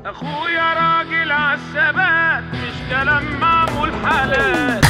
اخويا راجل عالثبات مش كلام معمول حالات.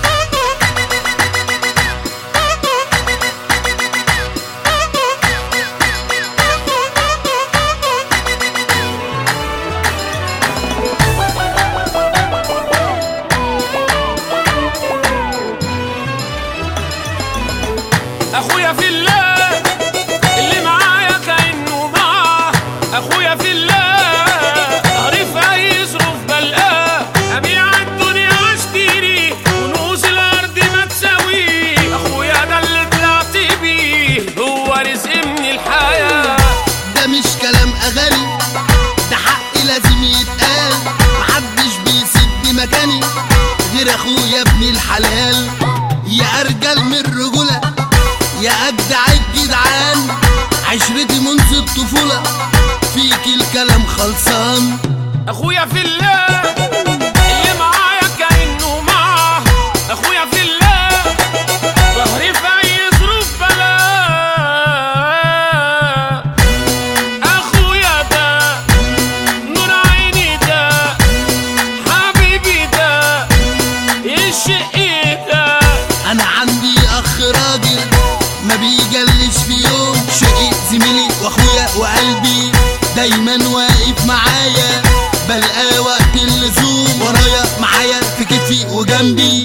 اخويا في الله اللي معايا كأنه معاه، اخويا في الله ظهري في اي ظروف بلقاه، ابيع الدنيا واشتري ونوس الارض ما تساويه، اخويا ده اللي طلعت بيه هو رزق من الحياه. ده مش كلام اغاني، ده حق لازم يتقال، محدش بيسد مكاني غير اخويا ابن الحلال. يا ارجل من الرجوله يا أجدع الجدعان، عشرتي منذ الطفولة فيك الكلام خلصان. أخويا في الله اللي معايا كأنه معاه، أخويا في الله ظهري في أي ظروف بلاه، أخويا ده نور عيني ده حبيبي ده الشقي ده. أنا عندي أخ راجل ما بيجلش في يوم، شقيق زميلي واخويا وقلبي دايما واقف معايا، بلقى وقت اللزوم ورايا معايا في كتفي وجنبي.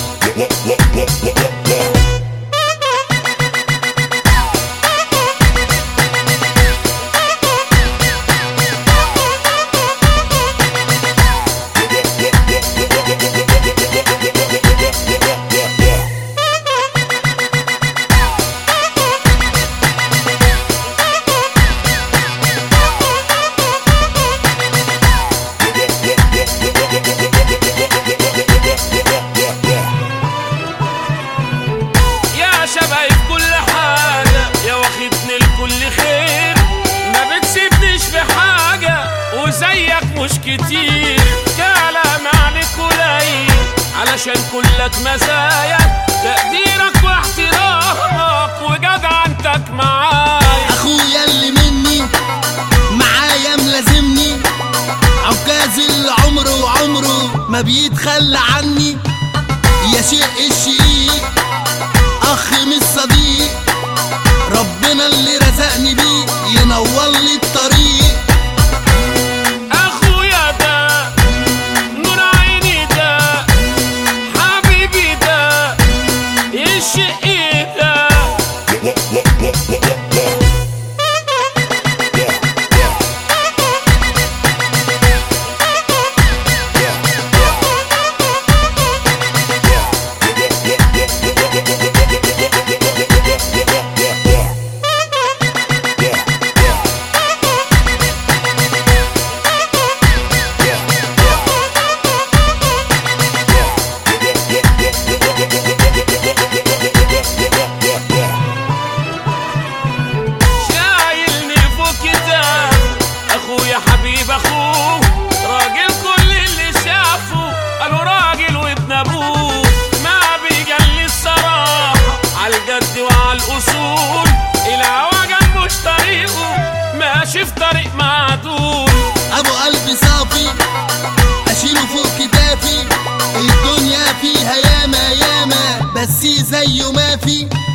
شبهي في كل حاجة يا واخدني لكل خير، ما بتسيبنيش في حاجة وزيك مش كتير، كلام عليك قليل علشان كلك مزايا، تقديرك واحترامك وجدعنتك معايا. اخويا اللي مني معايا ملازمني، عكاز اللي عمره وعمره ما بيتخلى عني، يا شق الشقيق اخ مش صديق، ربنا اللي رزقني بيه ينور لي الطريق. اخويا ده نور عيني ده حبيبي ده الشقي ده. اخويا حبيب اخوه راجل، كل اللي شافه قالوا راجل وابن ابوه، ما بيجلي الصراحه عالجد وعالاصول، الهوا جنبه مش طريقه ماشي في طريق معدول. ابو قلبي صافي اشيله فوق كتافي، الدنيا فيها ياما ياما بس زيه ما في.